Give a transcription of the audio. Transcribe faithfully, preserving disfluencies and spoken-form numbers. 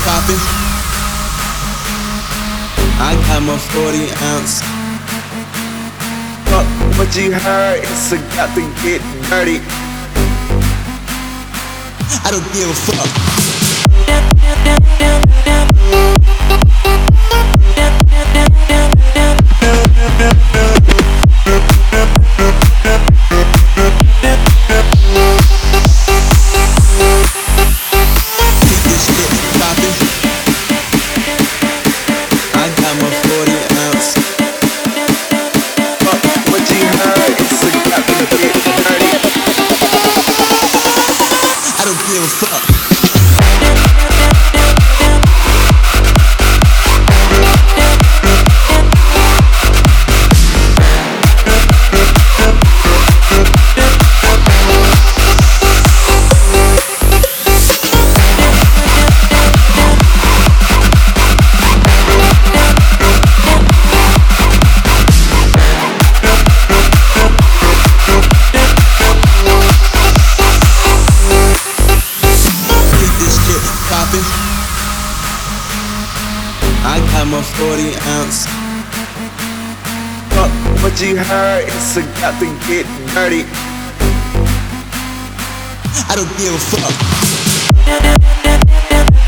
poppin'. I got my forty ounce. Fuck what you heard, it's about to get dirty. I don't give a fuck. Keep this shit poppin'. I got my forty ounce. Fuck what you heard, it's about to get dirty. I don't give a fuck. I got my forty ounce. Fuck what you heard, it's about to get dirty. I don't give a fuck.